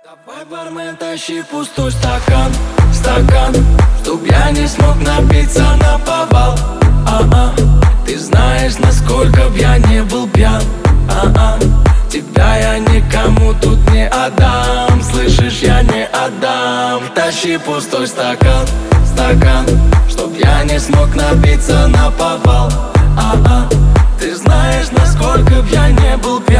Давай, бармен, тащи пустой стакан, чтоб я не смог напиться наповал. Ты знаешь, насколько б я не был пьян. Тебя я никому тут не отдам, слышишь, я не отдам. Тащи пустой стакан, чтоб я не смог напиться наповал. Ты знаешь, насколько б я не был пьян.